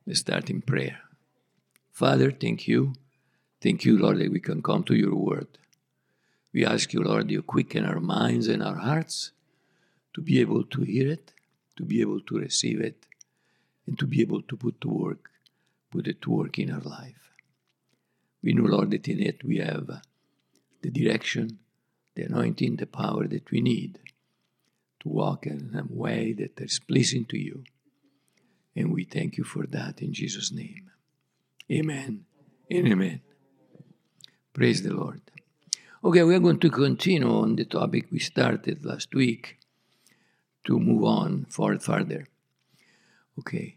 Let's start in prayer. Father, thank you. Thank you, Lord, that we can come to your word. We ask you, Lord, you quicken our minds and our hearts to be able to hear it, to be able to receive it, and to be able to put it to work in our life. We know, Lord, that in it we have the direction, the anointing, the power that we need to walk in a way that is pleasing to you. And we thank you for that in Jesus' name. Amen and amen. Praise the Lord. Okay, we are going to continue on the topic we started last week to move on further. Okay.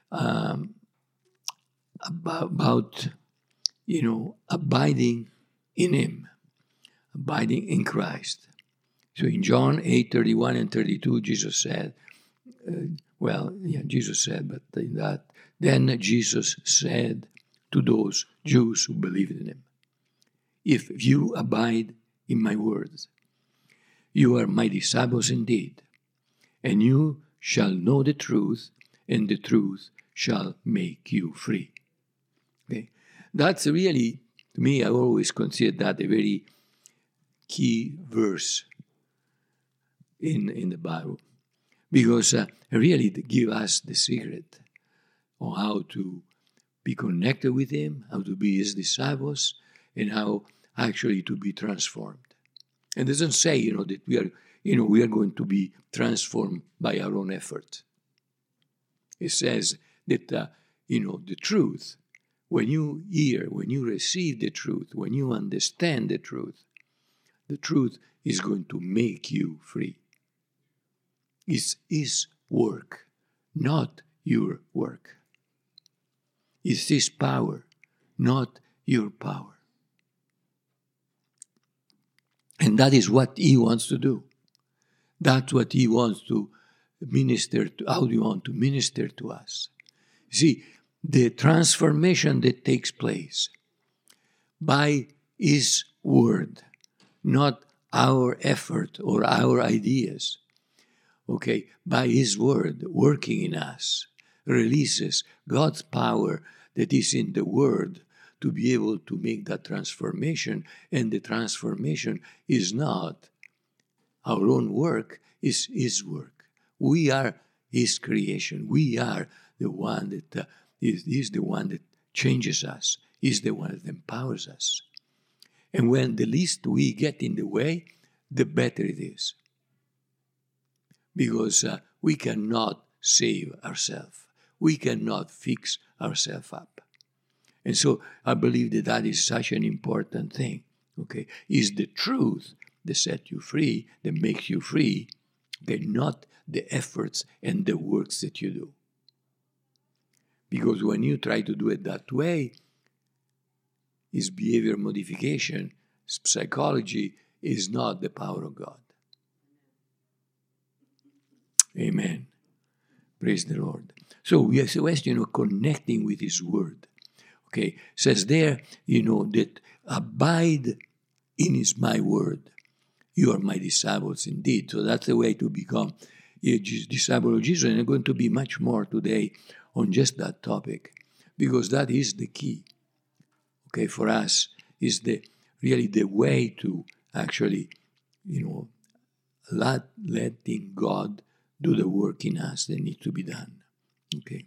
About abiding in Him, abiding in Christ. So in John 8:31 and 32, Jesus said, Jesus said, but in that, then Jesus said to those Jews who believed in Him, if you abide in my words, you are my disciples indeed, and you shall know the truth, and the truth shall make you free. Okay, that's really, to me, I always consider that a very key verse in the Bible, because really they give us the secret on how to be connected with Him, how to be His disciples, and how actually to be transformed. And it doesn't say, that we are going to be transformed by our own effort. It says that, the truth, when you hear, when you receive the truth, when you understand the truth is going to make you free. It's His work, not your work. It's His power, not your power. And that is what He wants to do. That's what He wants to minister to, how do you want to minister to us? See, the transformation that takes place by His word, not our effort or our ideas, okay, by His word working in us, releases God's power that is in the word to be able to make that transformation. And the transformation is not our own work, is His work. We are His creation. We are the one that He's the one that changes us. He's the one that empowers us. And when the least we get in the way, the better it is. Because we cannot save ourselves. We cannot fix ourselves up. And so I believe that is such an important thing. Okay, is the truth that sets you free, that makes you free, okay, not the efforts and the works that you do. Because when you try to do it that way, is behavior modification, psychology is not the power of God. Amen. Praise the Lord. So we are connecting with His word. Okay, says there, that abide in my word. You are my disciples indeed. So that's the way to become a disciple of Jesus. And I'm going to be much more today on just that topic, because that is the key. Okay, for us is really the way to actually, letting God do the work in us that needs to be done. Okay.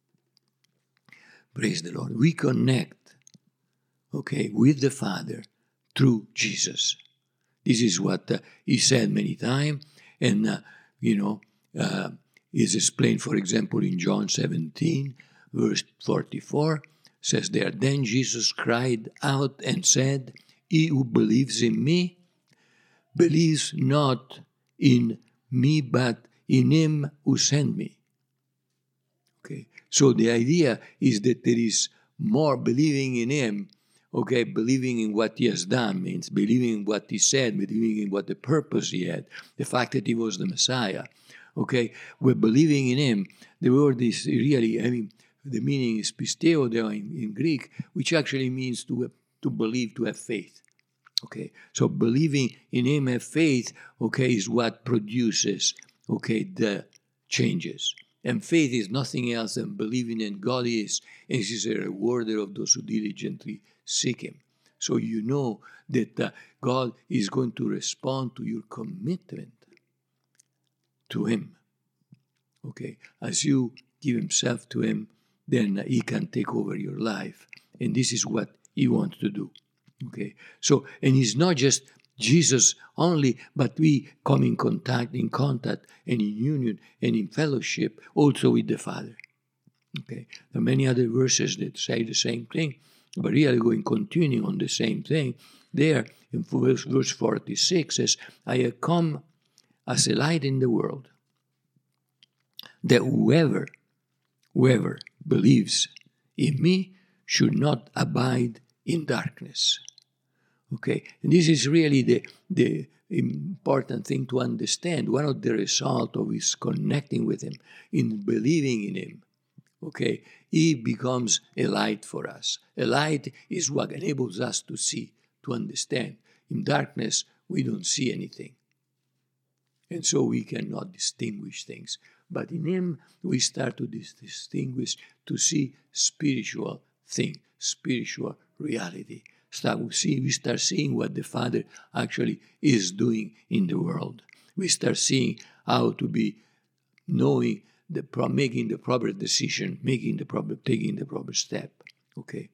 Praise the Lord. We connect, with the Father through Jesus. This is what He said many times, and, is explained, for example, in John 17, verse 44, says there, then Jesus cried out and said, he who believes in me, believes not in me, but in Him who sent me. Okay, so the idea is that there is more believing in Him. Okay, believing in what He has done means believing in what He said, believing in what the purpose He had, the fact that He was the Messiah. Okay, we're believing in Him. The word is really, the meaning is pisteo in Greek, which actually means to believe, to have faith. Okay, so believing in Him, have faith, is what produces, the changes. And faith is nothing else than believing in God is, and He is a rewarder of those who diligently seek Him. So you know that God is going to respond to your commitment to Him. Okay, as you give Himself to Him, then He can take over your life. And this is what He wants to do. Okay, so, and it's not just Jesus only, but we come in contact and in union and in fellowship also with the Father. Okay, there are many other verses that say the same thing, but really going continuing on the same thing. There in verse 46 says, I have come as a light in the world, that whoever believes in me should not abide in darkness. Okay, and this is really the important thing to understand. One of the results of his connecting with Him, in believing in Him, okay, He becomes a light for us. A light is what enables us to see, to understand. In darkness, we don't see anything. And so we cannot distinguish things. But in Him, we start to distinguish, to see spiritual thing, spiritual reality. We start seeing what the Father actually is doing in the world. We start seeing how to be knowing, making the proper decision, taking the proper step. Okay?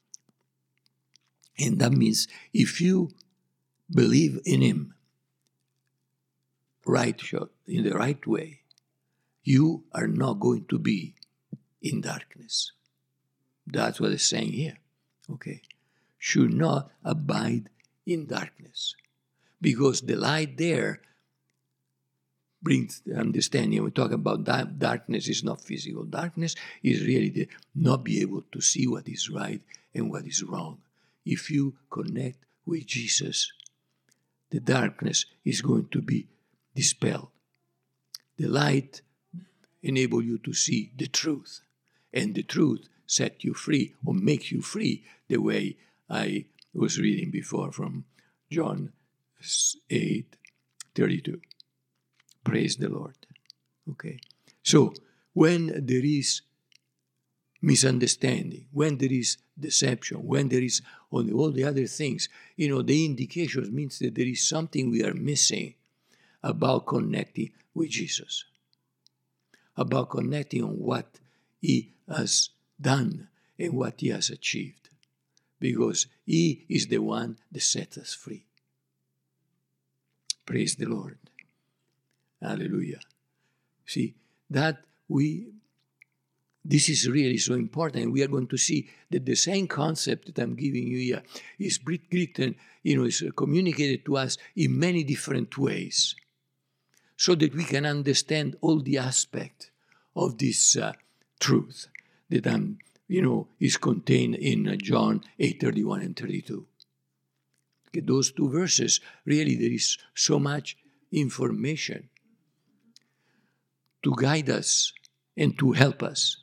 And that means if you believe in Him, in the right way, you are not going to be in darkness. That's what it's saying here. Okay? Should not abide in darkness. Because the light there brings the understanding. We talk about darkness is not physical. Darkness is really the not be able to see what is right and what is wrong. If you connect with Jesus, the darkness is going to be dispelled. The light enables you to see the truth, and the truth set you free or make you free, the way I was reading before from John 8:32. Praise the Lord. Okay. So when there is misunderstanding, when there is deception, when there is all the other things, the indications means that there is something we are missing about connecting with Jesus, about connecting on what He has done and what He has achieved, because He is the one that sets us free. Praise the Lord. Hallelujah. See, this is really so important. We are going to see that the same concept that I'm giving you here is written, is communicated to us in many different ways, so that we can understand all the aspects of this truth that is contained in John 8:31 and 32. Okay, those two verses, really there is so much information to guide us and to help us.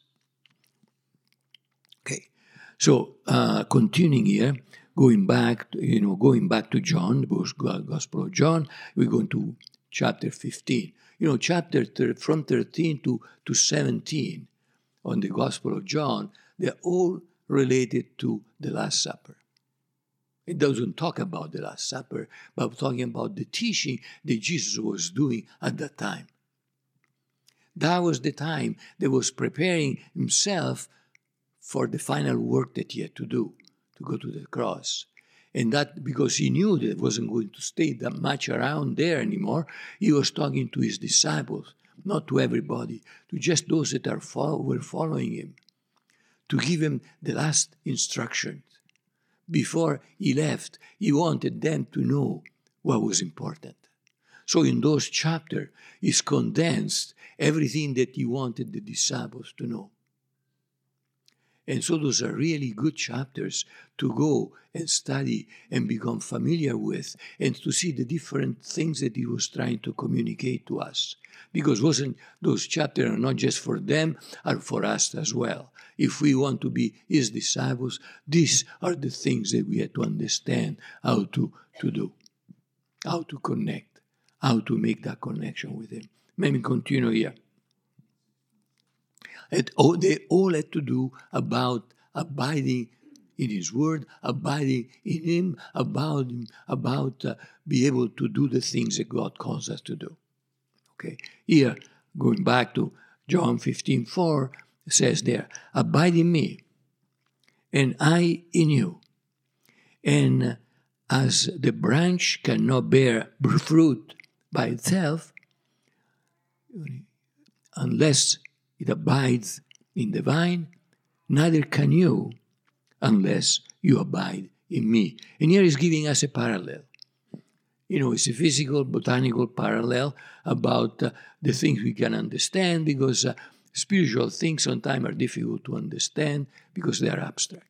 Okay, so continuing here, going back to John, the Gospel of John, we're going to chapter 15. From 13 to 17 on the Gospel of John, they're all related to the Last Supper. It doesn't talk about the Last Supper, but talking about the teaching that Jesus was doing at that time. That was the time that was preparing Himself for the final work that He had to do, to go to the cross. And that because He knew that He wasn't going to stay that much around there anymore, He was talking to His disciples, not to everybody, to just those that were following Him, to give Him the last instructions. Before He left, He wanted them to know what was important. So in those chapters is condensed everything that He wanted the disciples to know. And so those are really good chapters to go and study and become familiar with, and to see the different things that He was trying to communicate to us. Because those chapters are not just for them, are for us as well. If we want to be His disciples, these are the things that we have to understand how to do, how to connect, how to make that connection with Him. Let me continue here. They all had to do about abiding in His Word, abiding in Him, about be able to do the things that God calls us to do. Okay, here, going back to John 15:4, it says there, abide in me, and I in you. And as the branch cannot bear fruit by itself, unless it abides in the vine, neither can you unless you abide in me. And here he's giving us a parallel. It's a physical, botanical parallel about the things we can understand, because spiritual things sometimes are difficult to understand because they are abstract.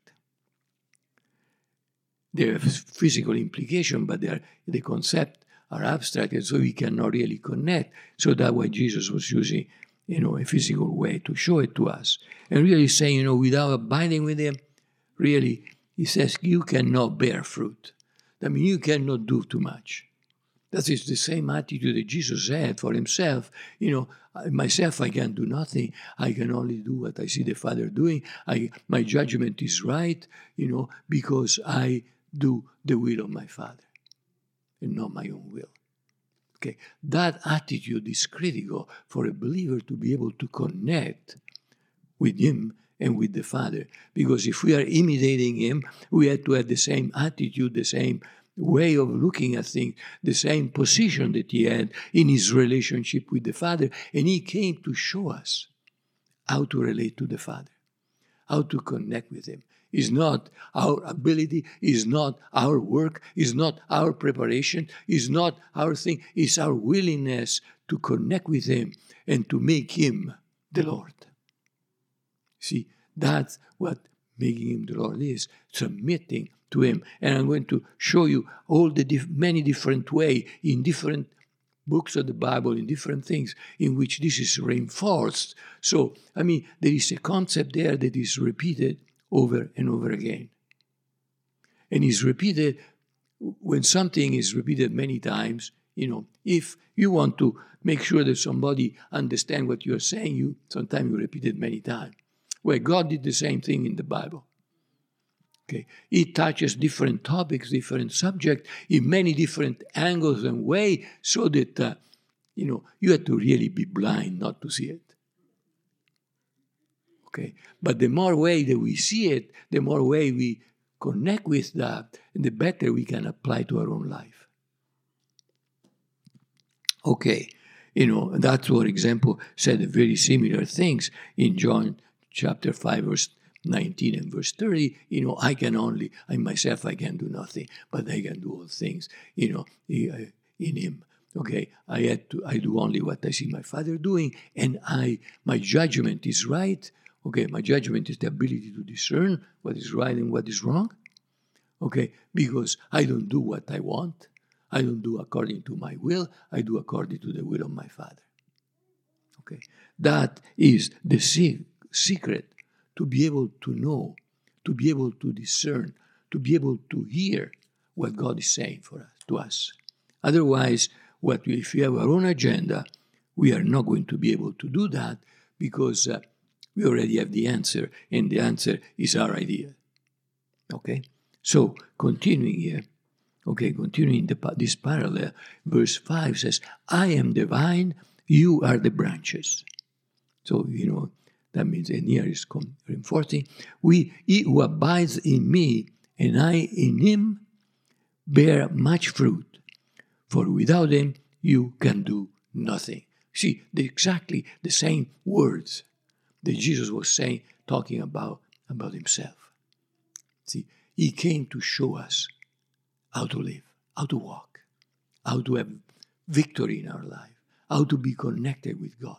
They have physical implication, but the concept are abstract, and so we cannot really connect. So that's why Jesus was using, a physical way to show it to us. And really saying, without abiding with Him, really, He says, you cannot bear fruit. I mean, you cannot do too much. That is the same attitude that Jesus had for Himself. Myself, I can do nothing. I can only do what I see the Father doing. My judgment is right, because I do the will of my Father and not my own will. Okay, that attitude is critical for a believer to be able to connect with Him and with the Father. Because if we are imitating Him, we have to have the same attitude, the same way of looking at things, the same position that He had in His relationship with the Father. And He came to show us how to relate to the Father, how to connect with Him. It's not our ability, it's not our work, it's not our preparation, it's not our thing, it's our willingness to connect with Him and to make Him the Lord. See, that's what making Him the Lord is, submitting to Him. And I'm going to show you all the many different ways in different books of the Bible, in different things in which this is reinforced. So, there is a concept there that is repeated over and over again. And is repeated, when something is repeated many times, if you want to make sure that somebody understands what you're saying, sometimes you repeat it many times. Well, God did the same thing in the Bible. Okay, it touches different topics, different subjects, in many different angles and ways, so that, you have to really be blind not to see it. Okay, but the more way that we see it, the more way we connect with that, and the better we can apply to our own life. Okay, that's, for example, said very similar things in John chapter 5, verse 19 and verse 30, I myself can do nothing, but I can do all things, in Him. Okay, I do only what I see my Father doing, and my judgment is right. Okay, my judgment is the ability to discern what is right and what is wrong. Okay, because I don't do what I want. I don't do according to my will. I do according to the will of my Father. Okay, that is the secret to be able to know, to be able to discern, to be able to hear what God is saying to us. Otherwise, if we have our own agenda, we are not going to be able to do that, because we already have the answer, and the answer is our idea. Okay? So, continuing here, continuing this parallel, verse 5 says, I am the vine, you are the branches. So, that means, and here is reinforcing, he who abides in me and I in him bear much fruit, for without him you can do nothing. See, exactly the same words that Jesus was saying, talking about himself. See, he came to show us how to live, how to walk, how to have victory in our life, how to be connected with God.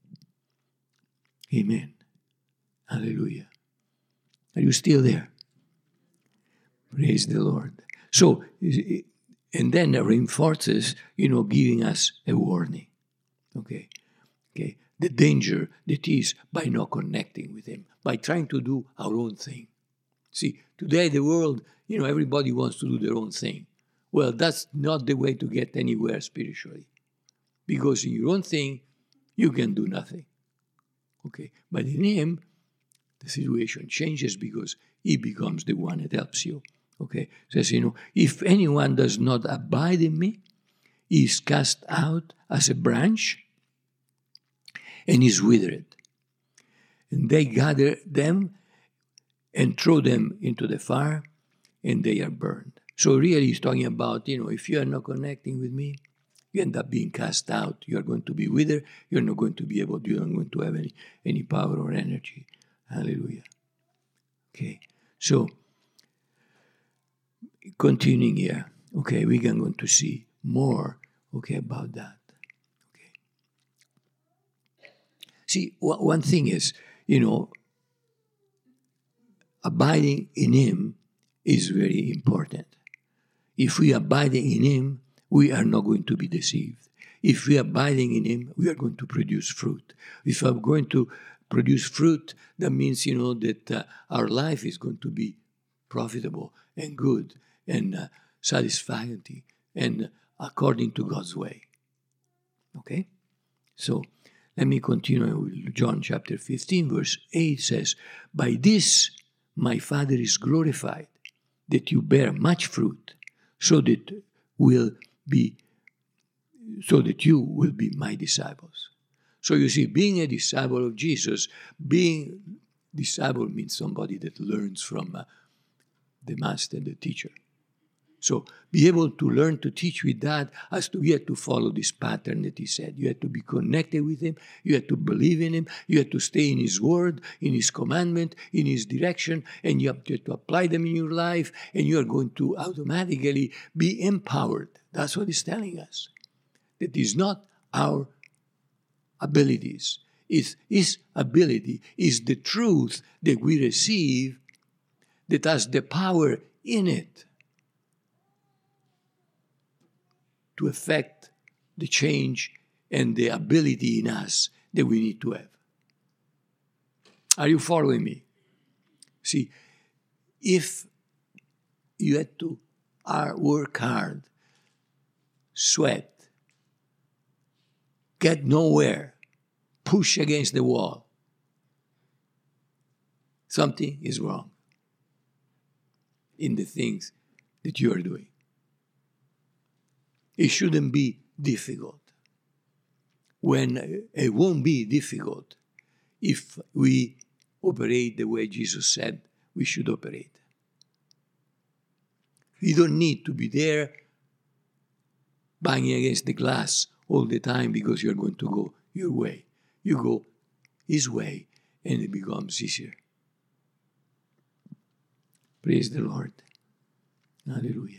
Amen. Hallelujah. Are you still there? Praise the Lord. So, and then it reinforces, giving us a warning. Okay. The danger that is by not connecting with Him, by trying to do our own thing. See, today the world, everybody wants to do their own thing. Well, that's not the way to get anywhere spiritually. Because in your own thing, you can do nothing. Okay, but in him, the situation changes because he becomes the one that helps you. Okay, it says, if anyone does not abide in me, he is cast out as a branch and is withered. And they gather them and throw them into the fire, and they are burned. So really he's talking about, if you are not connecting with me, you end up being cast out. You are going to be withered. You're not going to be able, you're not going to have any power or energy. Hallelujah. Okay, so continuing here, okay, we're going to see more, okay, about that. Okay. See, one thing is, abiding in him is very important. If we abide in him, we are not going to be deceived. If we are abiding in him, we are going to produce fruit. If we are going to produce fruit, that means, that our life is going to be profitable and good and satisfying and according to God's way. Okay? So, let me continue with John chapter 15, verse 8 says, "By this my Father is glorified, that you bear much fruit, so that you will be my disciples." So you see, being a disciple of Jesus, being disciple means somebody that learns from the master, the teacher. So be able to learn to teach with that you have to follow this pattern that he said. You have to be connected with him. You have to believe in him. You have to stay in his word, in his commandment, in his direction, and you have to apply them in your life, and you are going to automatically be empowered. That's what he's telling us. That is not our abilities. His ability is the truth that we receive that has the power in it to affect the change and the ability in us that we need to have. Are you following me? See, if you had to work hard, sweat, get nowhere, push against the wall, something is wrong in the things that you are doing. It shouldn't be difficult. When it won't be difficult if we operate the way Jesus said we should operate. You don't need to be there banging against the glass all the time because you're going to go your way. You go his way and it becomes easier. Praise the Lord. Hallelujah.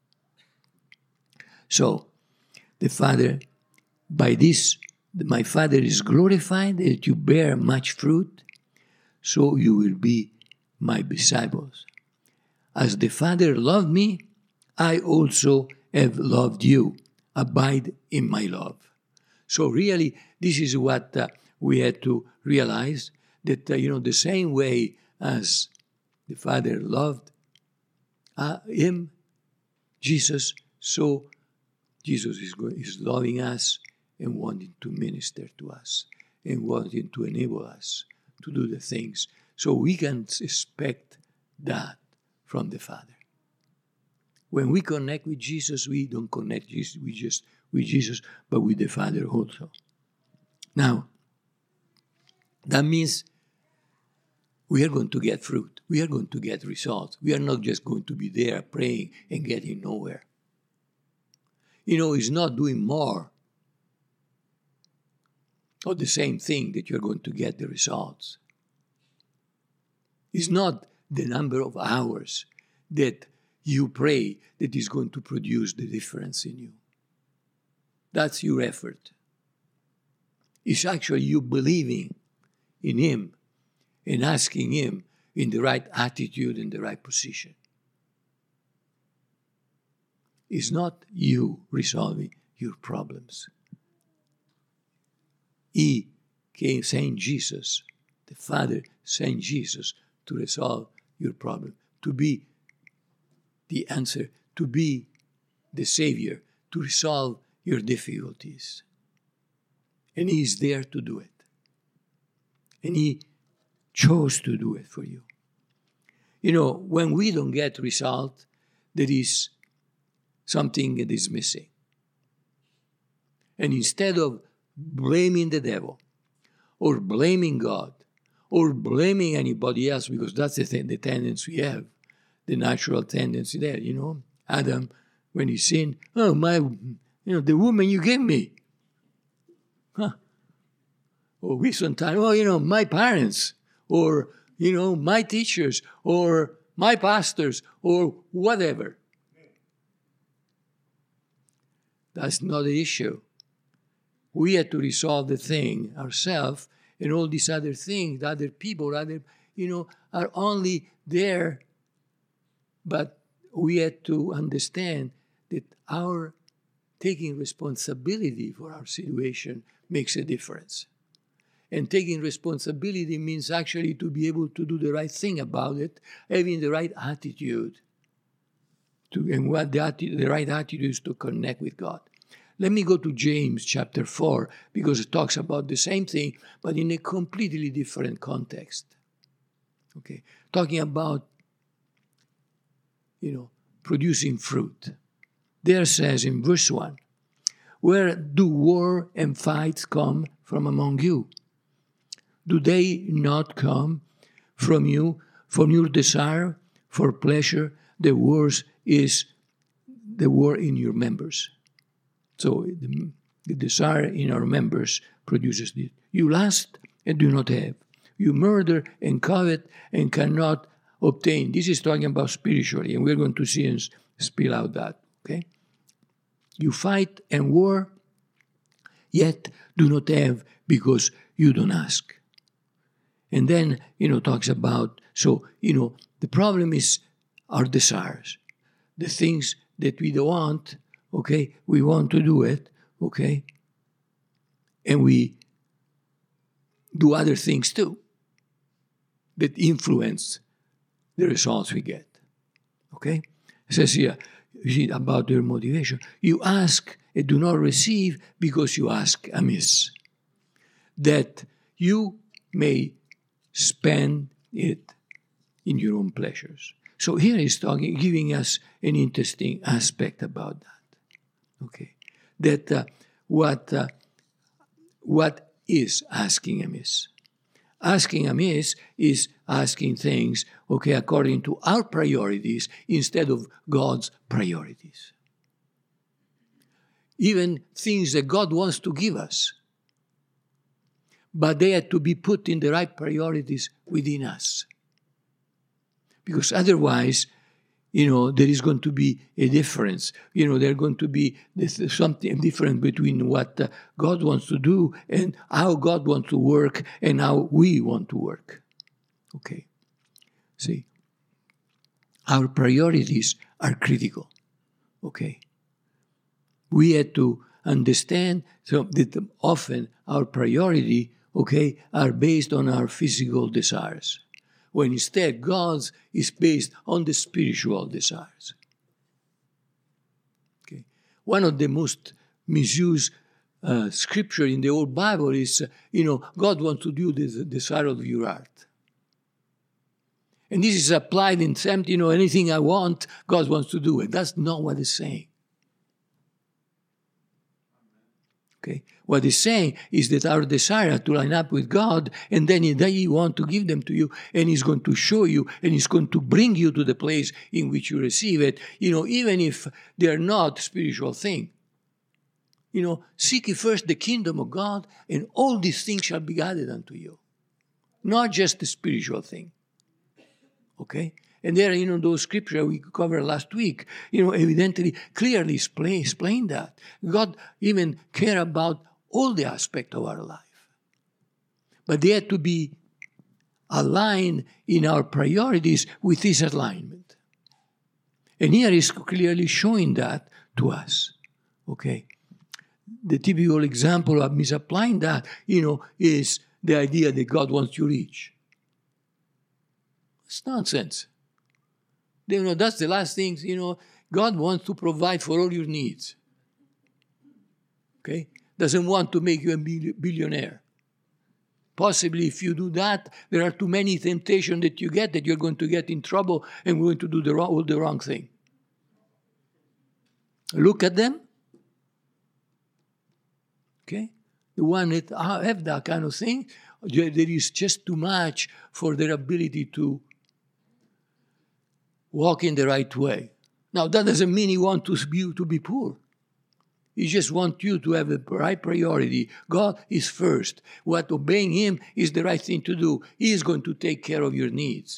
So, the Father, by this, my Father is glorified that you bear much fruit, so you will be my disciples. As the Father loved me, I also have loved you. Abide in my love. So really, this is what we had to realize, that, the same way as the Father loved him, Jesus, so Jesus is loving us and wanting to minister to us and wanting to enable us to do the things. So we can expect that from the Father. When we connect with Jesus, we don't connect with Jesus, but with the Father also. Now, that means we are going to get fruit. We are going to get results. We are not just going to be there praying and getting nowhere. It's not doing more of the same thing that you're going to get the results. It's not the number of hours that you pray that is going to produce the difference in you. That's your effort. It's actually you believing in him and asking him in the right attitude and the right position. It's not you resolving your problems. He came, Saint Jesus, the Father sent Jesus to resolve your problem, to be the answer, to be the Savior, to resolve your difficulties. And he is there to do it. And he chose to do it for you. You know, when we don't get result, there is something that is missing. And instead of blaming the devil, or blaming God, or blaming anybody else, because that's the tendency we have, the natural tendency there, you know. Adam, when he sinned, oh, the woman you gave me. Huh. Or we sometimes, my parents, or, my teachers, or my pastors, or whatever. That's not the issue. We have to resolve the thing ourselves, and all these other things, other people, are only there. But we have to understand that our taking responsibility for our situation makes a difference. And taking responsibility means actually to be able to do the right thing about it, having the right attitude. And what the right attitude is to connect with God. Let me go to James chapter 4, because it talks about the same thing, but in a completely different context. Okay, talking about, producing fruit. There says in verse 1, where do war and fights come from among you? Do they not come from you, from your desire for pleasure? The war is the war in your members. So the desire in our members produces this. You lust and do not have. You murder and covet and cannot obtain. This is talking about spiritually, and we're going to see and spill out that. Okay? You fight and war, yet do not have because you don't ask. And then, talks about, the problem is our desires. The things that we don't want, okay, we want to do it, okay, and we do other things too that influence the results we get, okay? It says here, about their motivation. You ask and do not receive because you ask amiss, that you may spend it in your own pleasures. So here he's giving us an interesting aspect about that. Okay, that what is asking amiss? Asking amiss is asking things, okay, according to our priorities instead of God's priorities. Even things that God wants to give us, but they have to be put in the right priorities within us. Because otherwise, there is going to be a difference. There's going to be something different between what God wants to do and how God wants to work and how we want to work. Okay. See, our priorities are critical. Okay. We have to understand that often our priority, okay, are based on our physical desires, when instead God's is based on the spiritual desires. Okay. One of the most misused scripture in the whole Bible is, God wants to do the desire of your heart. And this is applied in something, anything I want, God wants to do it. That's not what it's saying. Okay. What he's saying is that our desire to line up with God, and then he wants to give them to you, and he's going to show you, and he's going to bring you to the place in which you receive it, even if they're not spiritual things. Seek ye first the kingdom of God, and all these things shall be added unto you. Not just the spiritual thing. Okay? And there, those scriptures we covered last week, evidently, clearly explain that. God even cares about all the aspects of our life. But they have to be aligned in our priorities with His alignment. And here is clearly showing that to us. Okay? The typical example of misapplying that, is the idea that God wants you rich. It's nonsense. That's the last thing, God wants to provide for all your needs. Okay? Doesn't want to make you a billionaire. Possibly if you do that, there are too many temptations that you get that you're going to get in trouble and going to do all the wrong thing. Look at them. Okay? The one that have that kind of thing, there is just too much for their ability to walk in the right way. Now, that doesn't mean he wants you to be poor. He just wants you to have the right priority. God is first. What obeying him is the right thing to do. He is going to take care of your needs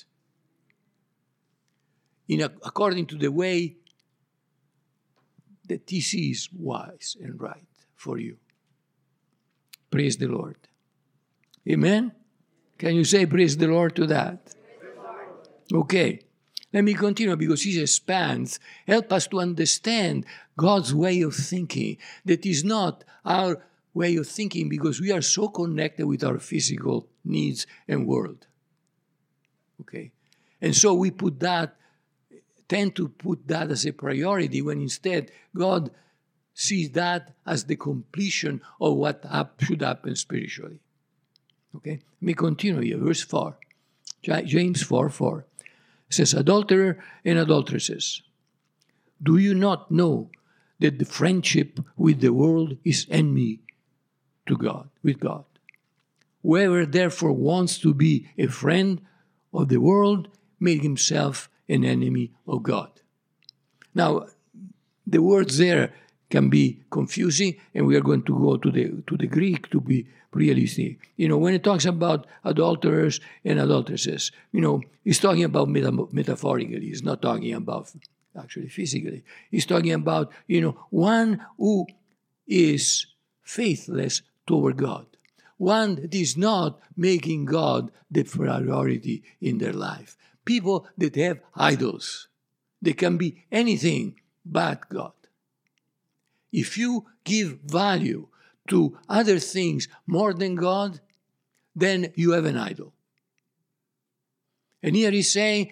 according to the way that he sees wise and right for you. Praise the Lord. Amen? Can you say praise the Lord to that? Okay. Let me continue because he expands. Help us to understand God's way of thinking. That is not our way of thinking because we are so connected with our physical needs and world. Okay? And so we tend to put that as a priority when instead God sees that as the completion of what should happen spiritually. Okay? Let me continue here. Verse 4. James 4:4. It says, adulterer and adulteresses, do you not know that the friendship with the world is enemy to God, with God? Whoever therefore wants to be a friend of the world made himself an enemy of God. Now, the words there can be confusing, and we are going to go to the Greek to be realistic. When it talks about adulterers and adulteresses, he's talking about metaphorically. He's not talking about actually physically. He's talking about, one who is faithless toward God. One that is not making God the priority in their life. People that have idols. They can be anything but God. If you give value to other things more than God, then you have an idol. And here he's saying,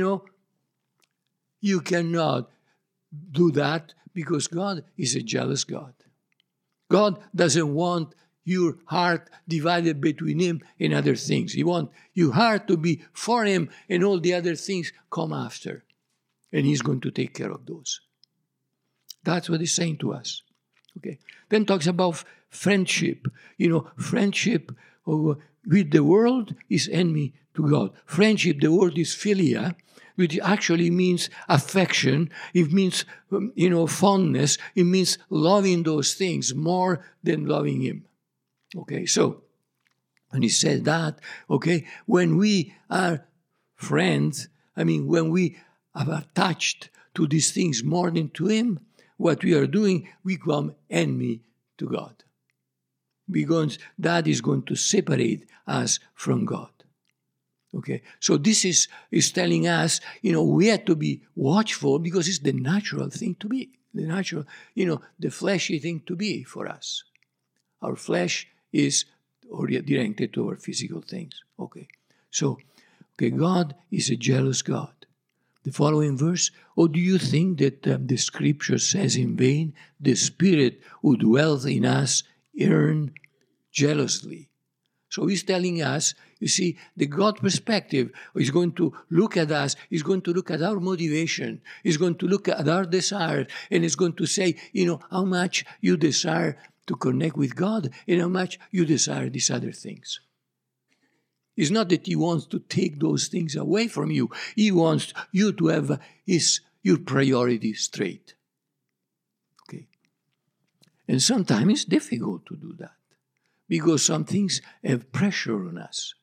you cannot do that because God is a jealous God. God doesn't want your heart divided between him and other things. He wants your heart to be for him and all the other things come after. And he's going to take care of those. That's what he's saying to us. Okay. Then talks about friendship. Friendship with the world is enemy to God. Friendship, the word is philia, which actually means affection. It means, fondness. It means loving those things more than loving him. Okay, so when he said that, okay, when we are friends, when we are attached to these things more than to him, what we are doing, we become enemy to God. Because that is going to separate us from God. Okay, so this is telling us, we have to be watchful because it's the natural thing to be. The natural, the fleshy thing to be for us. Our flesh is oriented toward physical things. Okay, so, God is a jealous God. The following verse, or do you think that the scripture says in vain, the Spirit who dwells in us yearn jealously? So he's telling us, you see, the God perspective is going to look at us, is going to look at our motivation, is going to look at our desire, and is going to say, how much you desire to connect with God and how much you desire these other things. It's not that he wants to take those things away from you. He wants you to have your priority straight. Okay. And sometimes it's difficult to do that because some things have pressure on us.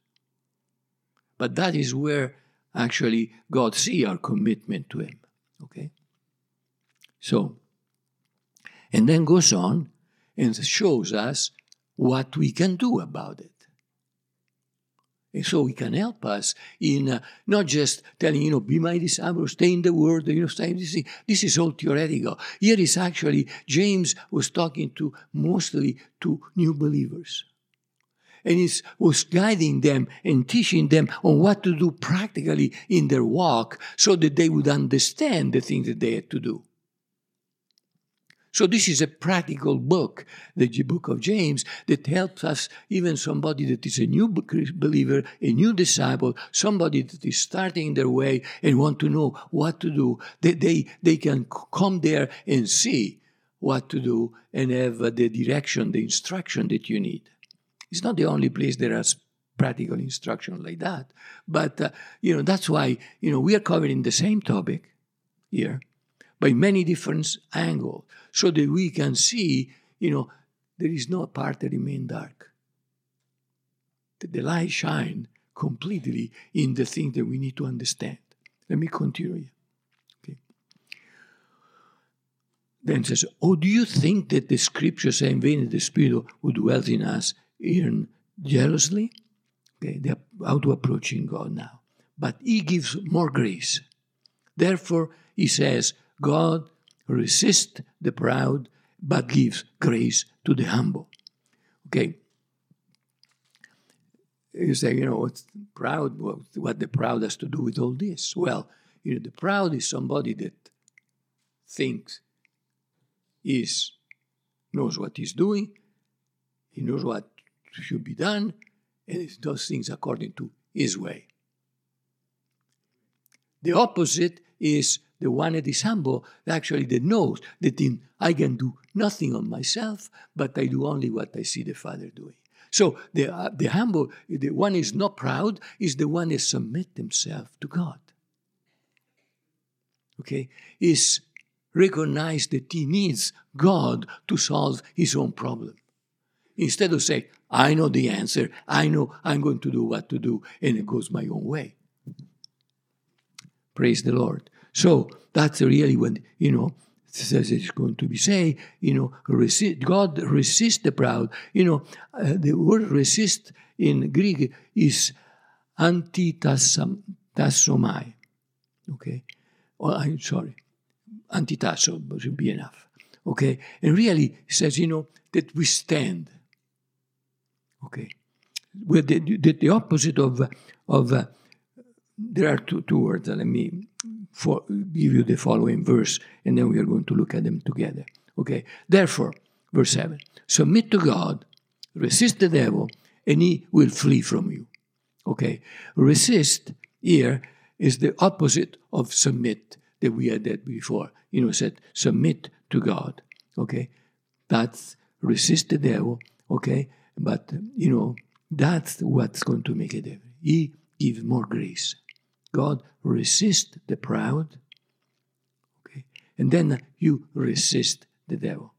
But that is where actually God sees our commitment to him. Okay. So, and then goes on and shows us what we can do about it. And so he can help us in not just telling, be my disciple, stay in the word, stay in this thing. This is all theoretical. Here is actually, James was talking mostly to new believers. And he was guiding them and teaching them on what to do practically in their walk so that they would understand the things that they had to do. So this is a practical book, the book of James, that helps us, even somebody that is a new believer, a new disciple, somebody that is starting their way and want to know what to do. They can come there and see what to do and have the direction, the instruction that you need. It's not the only place there is practical instruction like that. But, that's why, we are covering the same topic here by many different angles, so that we can see, there is no part that remains dark. The light shines completely in the things that we need to understand. Let me continue. Okay. Then it says, do you think that the scriptures say in vain that the Spirit who dwells in us yearn jealously? Okay, they're how to approaching God now. But he gives more grace. Therefore, he says, God resists the proud, but gives grace to the humble. Okay. You say, what's proud? What the proud has to do with all this? Well, the proud is somebody that thinks knows what he's doing, he knows what should be done, and he does things according to his way. The opposite is the one that is humble, actually that knows that I can do nothing on myself, but I do only what I see the Father doing. So the humble, the one is not proud, is the one that submits himself to God. Okay? Is recognize that he needs God to solve his own problem. Instead of saying, I know the answer, I know I'm going to do what to do, and it goes my own way. Praise the Lord. So that's really when, says it's going to be say, God resists the proud. The word resist in Greek is antitassomai. Okay? I'm sorry. Antitasso should be enough. Okay? And really it says, that we stand. Okay? With the opposite of there are two words. Let me give you the following verse, and then we are going to look at them together. Okay? Therefore, verse 7, submit to God, resist the devil, and he will flee from you. Okay? Resist here is the opposite of submit that we had that before. Said submit to God. Okay? That's resist the devil. Okay? But, that's what's going to make a difference. He gives more grace. God resists the proud, okay, and then you resist the devil.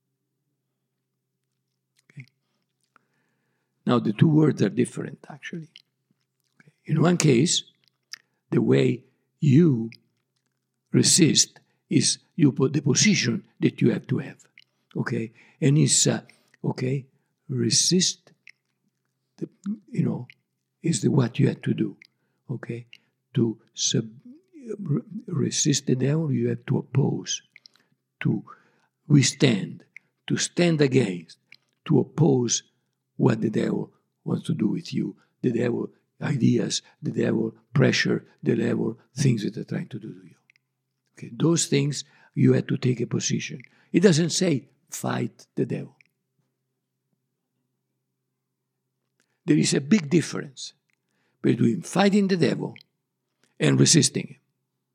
Okay. Now the two words are different, actually. Okay. In one case, the way you resist is you put the position that you have to have, okay, and it's resist. Is what you have to do, okay. To resist the devil, you have to oppose, to withstand, to stand against, to oppose what the devil wants to do with you, the devil ideas, the devil pressure, the devil things that are trying to do to you. Okay, those things you have to take a position. It doesn't say fight the devil. There is a big difference between fighting the devil and resisting him.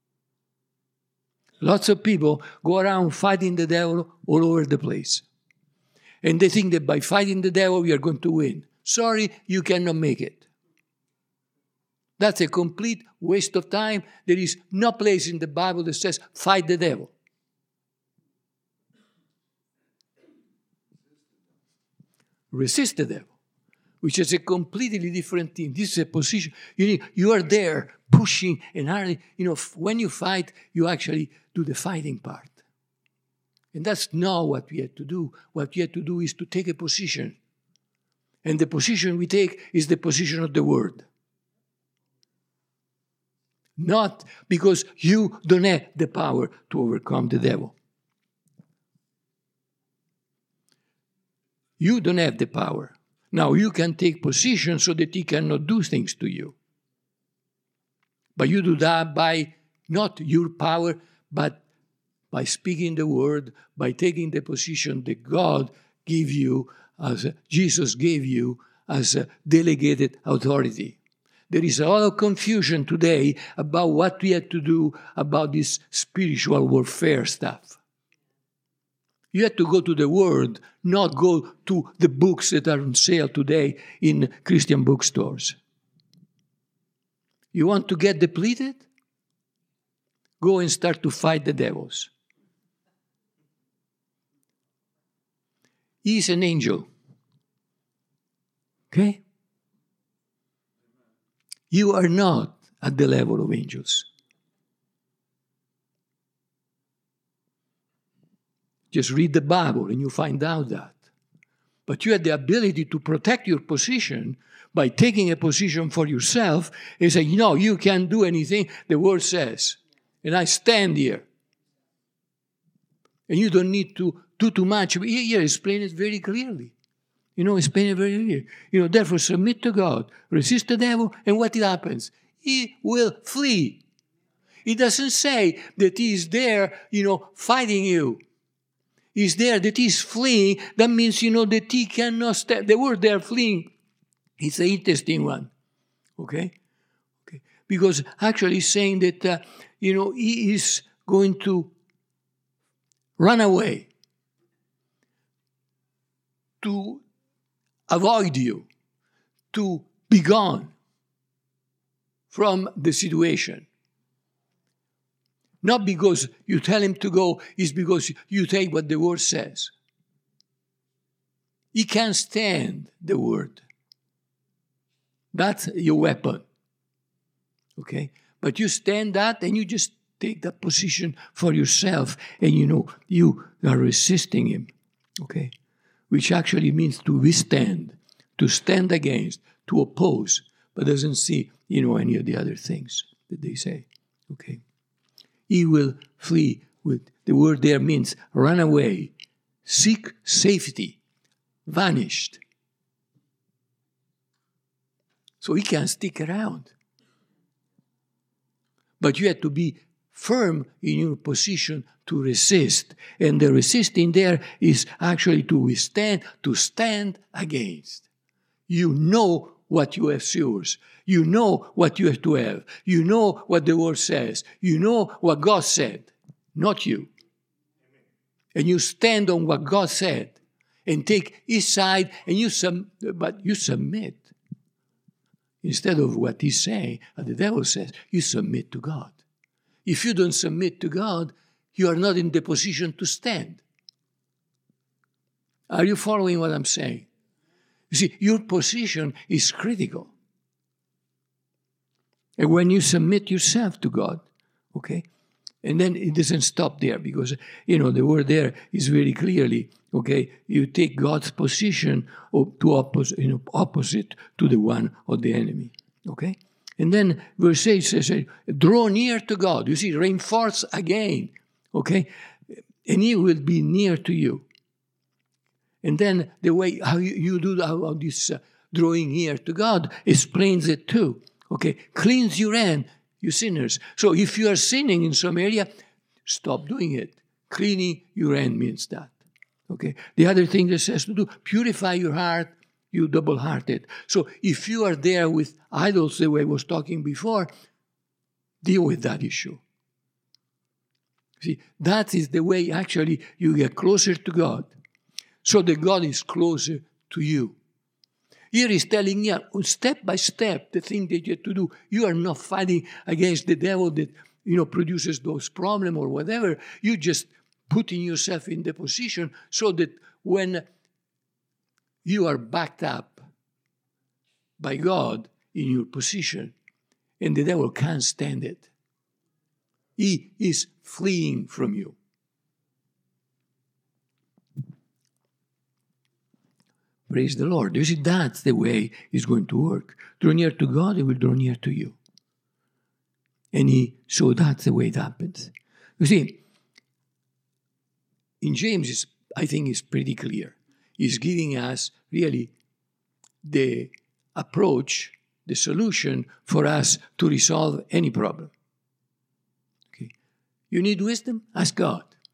Lots of people go around fighting the devil all over the place. And they think that by fighting the devil, we are going to win. Sorry, you cannot make it. That's a complete waste of time. There is no place in the Bible that says, fight the devil. Resist the devil, which is a completely different thing. This is a position. You are there pushing and hardly, when you fight, you actually do the fighting part. And that's not what we have to do. What we have to do is to take a position. And the position we take is the position of the Word. Not because you don't have the power to overcome the devil. You don't have the power. Now, you can take position so that he cannot do things to you. But you do that by not your power, but by speaking the word, by taking the position that God gave you, as Jesus gave you, as a delegated authority. There is a lot of confusion today about what we have to do about this spiritual warfare stuff. You have to go to the Word, not go to the books that are on sale today in Christian bookstores. You want to get depleted? Go and start to fight the devils. He's an angel. Okay? You are not at the level of angels. Just read the Bible and you find out that. But you have the ability to protect your position by taking a position for yourself and say, no, you can't do anything the Word says. And I stand here. And you don't need to do too much. Here, explain it very clearly. Explain it very clearly. Therefore, submit to God, resist the devil, and what happens? He will flee. It doesn't say that he is there, fighting you. He's there, that he's fleeing. That means, that he cannot stand. The word there, fleeing, it's an interesting one. Okay? Because actually he's saying that, he is going to run away, to avoid you, to be gone from the situation. Not because you tell him to go, it's because you take what the Word says. He can't stand the Word. That's your weapon. Okay? But you stand that and you just take that position for yourself and you are resisting him. Okay? Which actually means to withstand, to stand against, to oppose, but doesn't see, any of the other things that they say. Okay? He will flee. With the word there means run away, seek safety, vanished. So he can't stick around. But you have to be firm in your position to resist. And the resisting there is actually to withstand, to stand against. You know what you have yours. You know what you have to have. You know what the Word says. You know what God said, not you. And you stand on what God said and take His side, and but you submit. Instead of what He's saying, the devil says, you submit to God. If you don't submit to God, you are not in the position to stand. Are you following what I'm saying? You see, your position is critical. And when you submit yourself to God, okay, and then it doesn't stop there because, the word there is very clearly, okay, you take God's position opposite to the one of the enemy, okay? And then verse 8 says, draw near to God. You see, reinforce again, okay? And He will be near to you. And then the way how you do this drawing near to God explains it too. Okay, cleanse your hand, you sinners. So if you are sinning in some area, stop doing it. Cleaning your hand means that. Okay. The other thing that says to do, purify your heart, you double-hearted. So if you are there with idols, the way I was talking before, deal with that issue. See, that is the way actually you get closer to God. So that God is closer to you. Here he's telling you, step by step, the thing that you have to do. You are not fighting against the devil that, produces those problems or whatever. You just putting yourself in the position so that when you are backed up by God in your position, and the devil can't stand it. He is fleeing from you. Praise the Lord. You see, that's the way it's going to work. Draw near to God, He will draw near to you. So that's the way it happens. You see, in James, I think it's pretty clear. He's giving us really the approach, the solution for us to resolve any problem. Okay. You need wisdom? Ask God.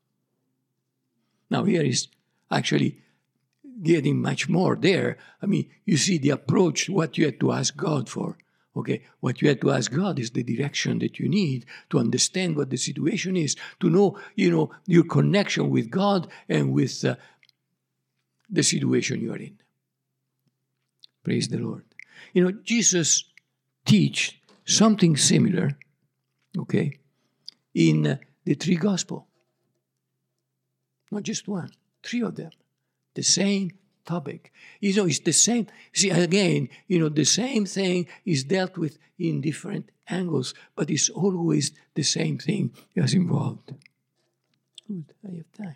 Now here is actually getting much more there. I mean, you see the approach, what you had to ask God for. Okay, what you had to ask God is the direction that you need to understand what the situation is, to know, your connection with God and with the situation you are in. Praise the Lord. Jesus teach something similar, okay, in the three gospels. Not just one, three of them. The same topic. It's the same. See, again, the same thing is dealt with in different angles, but it's always the same thing that's involved. Good, I have time.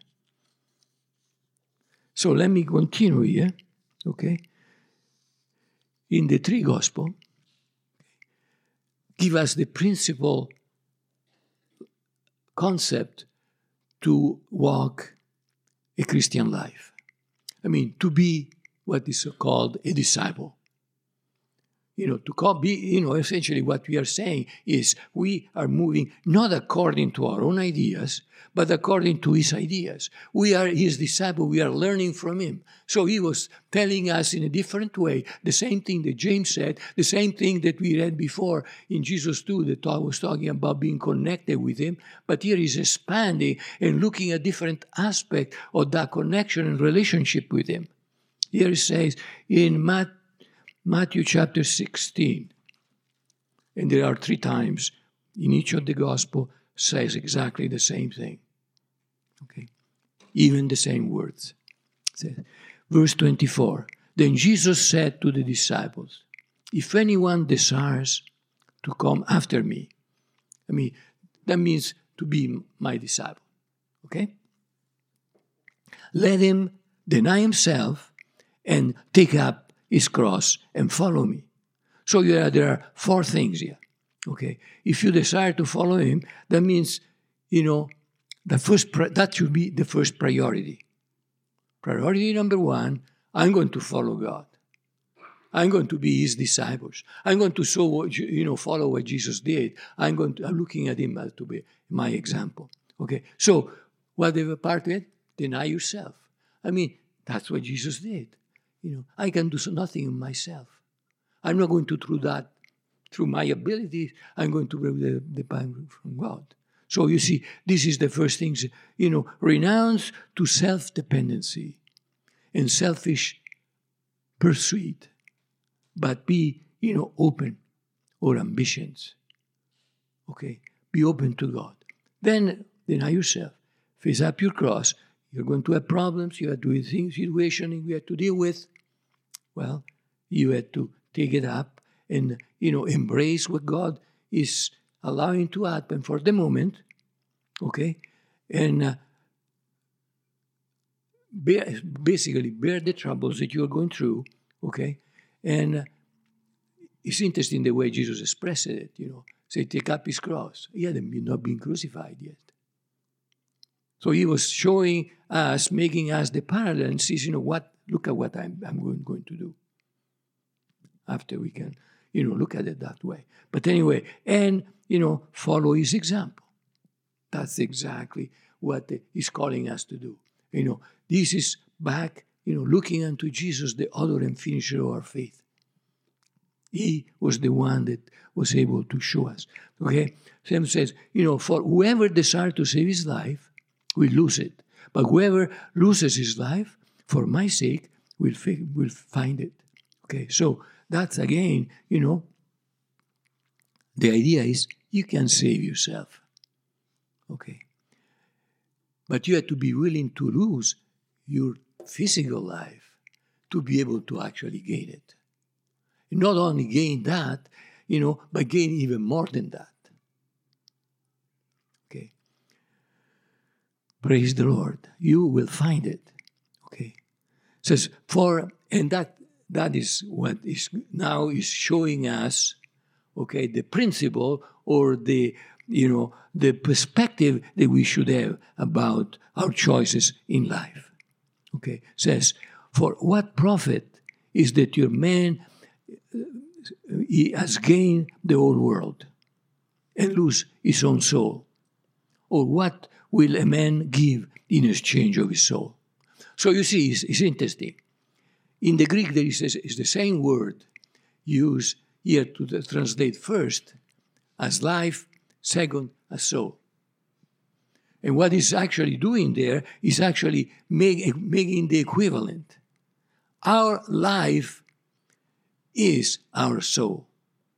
So let me continue here, okay? In the three gospel, give us the principal concept to walk a Christian life. I mean, to be what is called a disciple. Essentially what we are saying is we are moving not according to our own ideas, but according to his ideas. We are his disciple. We are learning from him. So he was telling us in a different way the same thing that James said, the same thing that we read before in Jesus 2 that I was talking about being connected with him. But here he's expanding and looking at different aspects of that connection and relationship with him. Here it says in Matthew chapter 16, and there are three times in each of the gospel says exactly the same thing. Okay, even the same words. It says, verse 24, then Jesus said to the disciples, if anyone desires to come after me, that means to be my disciple. Okay? Let him deny himself and take up his cross and follow me. So there are four things here. Okay, if you desire to follow him, that means, that should be the first priority. Priority number one, I'm going to follow God. I'm going to be his disciples. I'm going to follow what Jesus did. I'm looking at him as to be my example. Okay, so whatever part of it, deny yourself. That's what Jesus did. I can do nothing in myself. I'm not going to do that through my abilities. I'm going to bring the power from God. So you see, this is the first thing, renounce to self-dependency and selfish pursuit, but be, open or ambitions. Okay, be open to God. Then deny yourself. Face up your cross. You're going to have problems. You have to have things, situations you have to deal with. Well, you have to take it up and, embrace what God is allowing to happen for the moment, okay? And basically bear the troubles that you are going through, okay? And it's interesting the way Jesus expressed it, Say, take up his cross. He hadn't not been crucified yet. So he was showing us, making us the parallel and says, look at what I'm going to do. After we can, look at it that way. But anyway, and, follow his example. That's exactly what he's calling us to do. This is back, looking unto Jesus, the author and finisher of our faith. He was the one that was able to show us. Okay? Sam says, for whoever desires to save his life will lose it. But whoever loses his life, for my sake, will find it. Okay, so that's again, the idea is you can save yourself. Okay. But you have to be willing to lose your physical life to be able to actually gain it. And not only gain that, but gain even more than that. Okay. Praise the Lord. You will find it. Okay. It says, that is what is now is showing us, okay, the principle or the perspective that we should have about our choices in life. Okay, it says, for what profit is that your man he has gained the whole world and lose his own soul? Or what will a man give in exchange of his soul? So you see, it's interesting. In the Greek, there is the same word used here to translate first as life, second as soul. And what it's actually doing there is actually making the equivalent. Our life is our soul.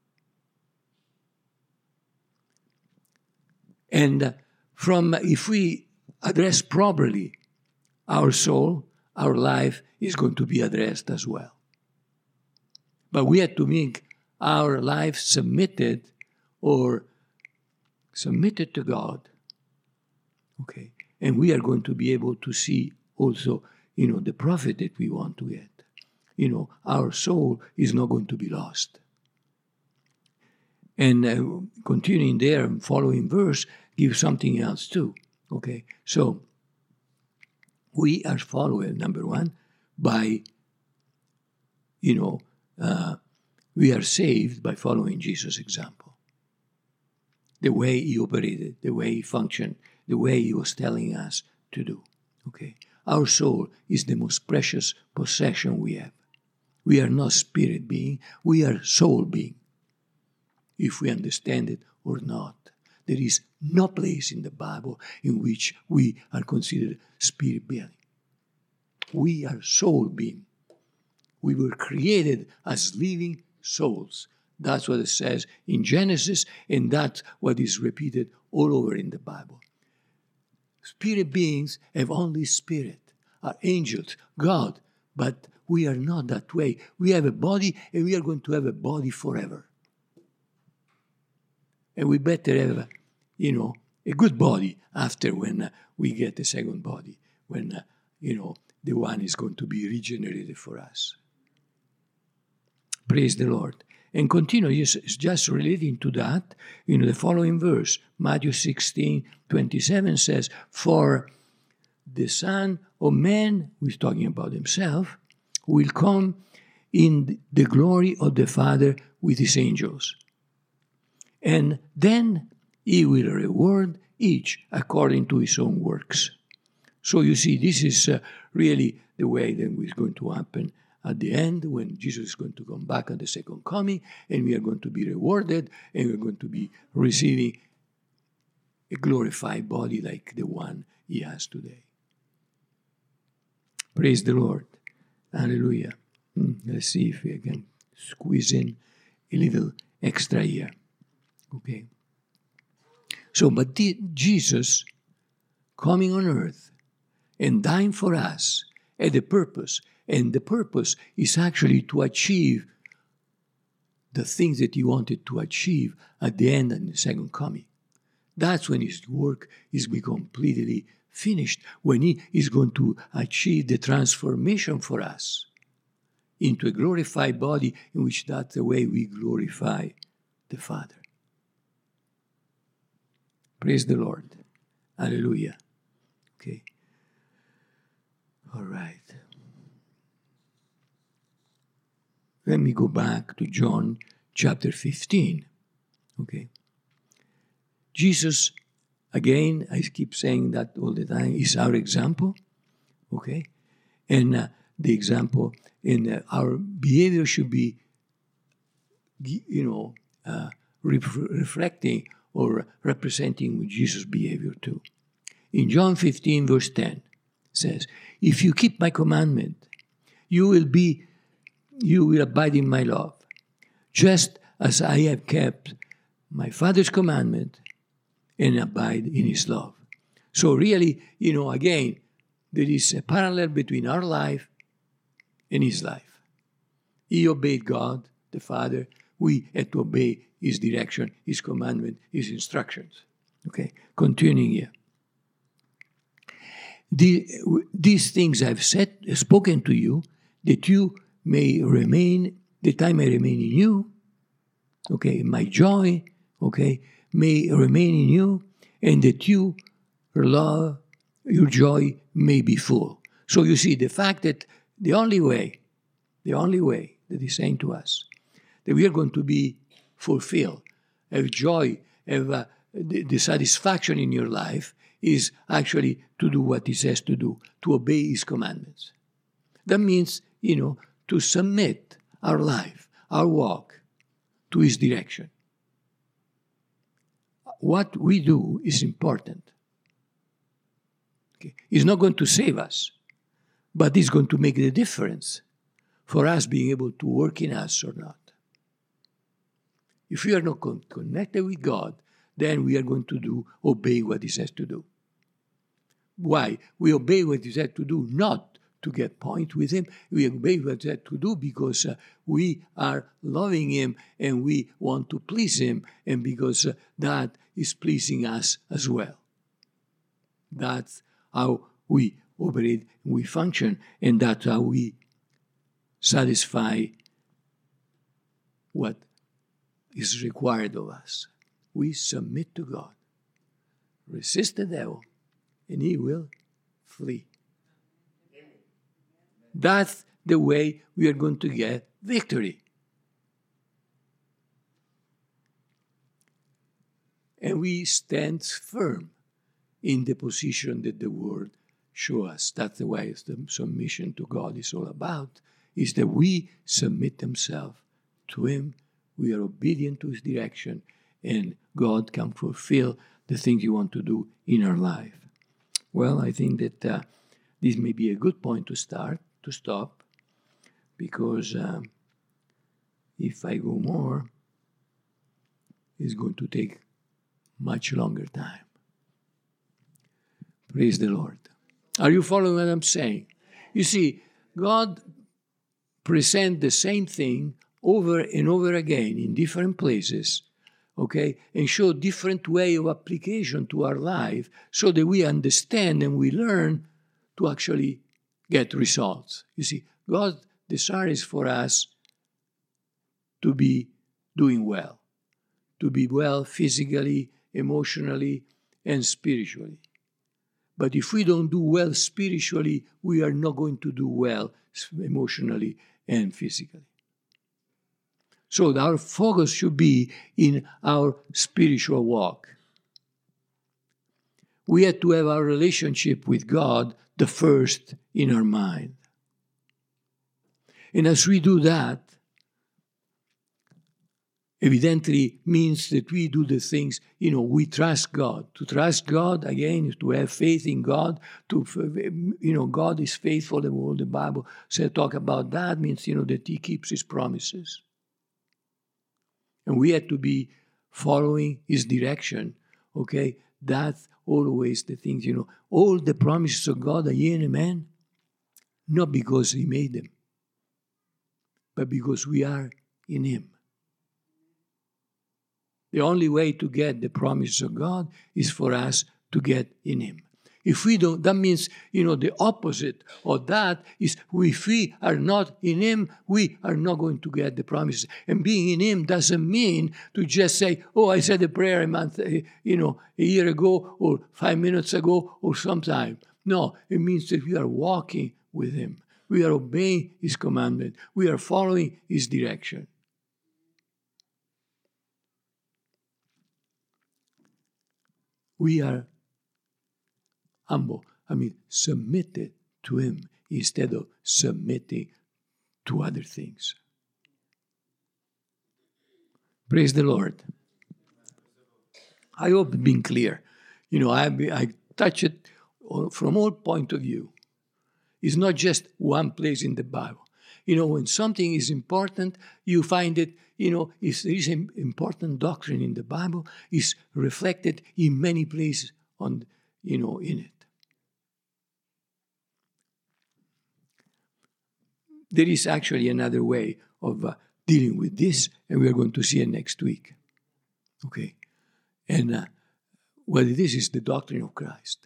And if we address properly our soul, our life is going to be addressed as well. But we have to make our life submitted to God. Okay. And we are going to be able to see also, the profit that we want to get. Our soul is not going to be lost. And continuing there, following verse gives something else too. Okay. So we are followed, number one, by, we are saved by following Jesus' example. The way he operated, the way he functioned, the way he was telling us to do. Okay. Our soul is the most precious possession we have. We are not spirit being, we are soul being. If we understand it or not. There is no place in the Bible in which we are considered spirit being. We are soul being. We were created as living souls. That's what it says in Genesis, and that's what is repeated all over in the Bible. Spirit beings have only spirit, are angels, God, but we are not that way. We have a body, and we are going to have a body forever. And we better have, a good body after when we get a second body, when, the one is going to be regenerated for us. Praise the Lord. And continue, just relating to that, the following verse, Matthew 16:27 says, "For the Son of Man," who is talking about himself, "will come in the glory of the Father with his angels. And then he will reward each according to his own works." So you see, this is really the way that is going to happen at the end, when Jesus is going to come back at the second coming, and we are going to be rewarded, and we're going to be receiving a glorified body like the one he has today. Praise the Lord. Hallelujah. Let's see if we can squeeze in a little extra here. Okay. So, but Jesus coming on earth and dying for us had a purpose. And the purpose is actually to achieve the things that he wanted to achieve at the end and the second coming. That's when his work is be completely finished, when he is going to achieve the transformation for us into a glorified body, in which that's the way we glorify the Father. Praise the Lord. Hallelujah. Okay. All right. Let me go back to John chapter 15. Okay. Jesus, again, I keep saying that all the time, is our example. Okay. And the example in our behavior should be, reflecting or representing Jesus' behavior too. In John 15, verse 10, says, "If you keep my commandment, you will abide in my love, just as I have kept my Father's commandment and abide in his love." So really, again, there is a parallel between our life and his life. He obeyed God, the Father. We had to obey his direction, his commandment, his instructions. Okay, continuing here. These things I've spoken to you, that you may remain, that I may remain in you. Okay, my joy, may remain in you, and that your joy may be full. So you see, the fact that the only way that he's saying to us, that we are going to be fulfilled, have joy, have the satisfaction in your life is actually to do what he says to do, to obey his commandments. That means, to submit our life, our walk, to his direction. What we do is important. Okay? It's not going to save us, but it's going to make the difference for us being able to work in us or not. If we are not connected with God, then we are going to obey what he says to do. Why? We obey what he said to do not to get point with him. We obey what he said to do because we are loving him and we want to please him, and because that is pleasing us as well. That's how we operate, we function, and that's how we satisfy what is required of us. We submit to God. Resist the devil, and he will flee. That's the way we are going to get victory. And we stand firm in the position that the Word shows us. That's the way the submission to God is all about, is that we submit ourselves to him, we are obedient to his direction, and God can fulfill the things you want to do in our life. Well, I think that this may be a good point to stop, because if I go more, it's going to take much longer time. Praise the Lord. Are you following what I'm saying? You see, God presents the same thing over and over again in different places, okay, and show different way of application to our life so that we understand and we learn to actually get results. You see, God's desire is for us to be doing well, to be well physically, emotionally, and spiritually. But if we don't do well spiritually, we are not going to do well emotionally and physically. So our focus should be in our spiritual walk. We have to have our relationship with God the first in our mind. And as we do that, evidently means that we do the things, we trust God. To trust God, again, is to have faith in God. God is faithful, and all the Bible says, talk about that, means, that he keeps his promises. And we have to be following his direction, okay? That's always the things, all the promises of God are yea and amen, not because he made them, but because we are in him. The only way to get the promises of God is for us to get in him. If we don't, that means, the opposite of that is if we are not in him, we are not going to get the promises. And being in him doesn't mean to just say, oh, I said a prayer a year ago or 5 minutes ago or sometime. No, it means that we are walking with him. We are obeying his commandment. We are following his direction. We are humble, submitted to him instead of submitting to other things. Praise the Lord. I hope it's been clear. I touch it from all point of view. It's not just one place in the Bible. When something is important, you find it, if there is an important doctrine in the Bible, it's reflected in many places in it. There is actually another way of dealing with this, and we are going to see it next week. Okay? And what it is the doctrine of Christ.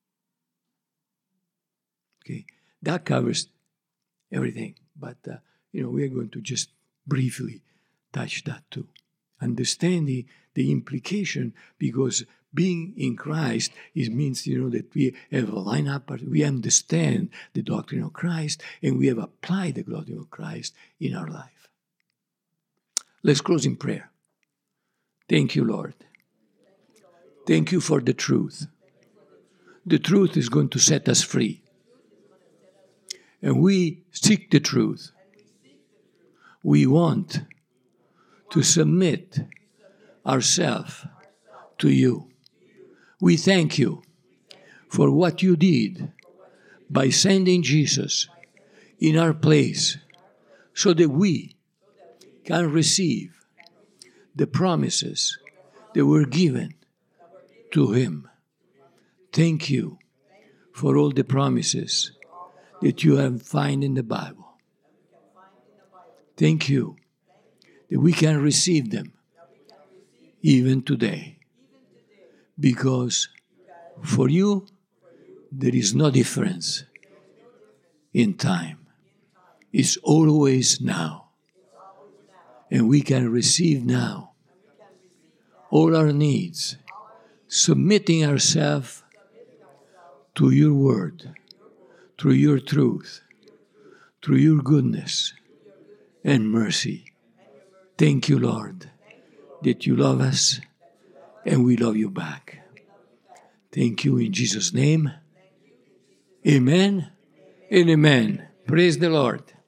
Okay? That covers everything. But, we are going to just briefly touch that too. Understanding the implication, because being in Christ, it means, that we have a lineup, we understand the doctrine of Christ, and we have applied the doctrine of Christ in our life. Let's close in prayer. Thank you, Lord. Thank you for the truth. The truth is going to set us free. And we seek the truth. We want to submit ourselves to you. We thank you for what you did by sending Jesus in our place so that we can receive the promises that were given to him. Thank you for all the promises that you have found in the Bible. Thank you that we can receive them even today. Because for you, there is no difference in time. It's always now. And we can receive now all our needs, submitting ourselves to your word, through your truth, through your goodness and mercy. Thank you, Lord, that you love us and we love you back. Thank you in Jesus' name. Amen and amen. Praise the Lord.